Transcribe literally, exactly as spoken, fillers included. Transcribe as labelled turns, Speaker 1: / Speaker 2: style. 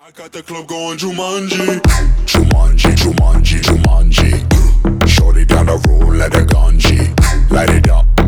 Speaker 1: I got the club going Jumanji. Jumanji, Jumanji, Jumanji. Shorty down the road, let her ganji. Light it up.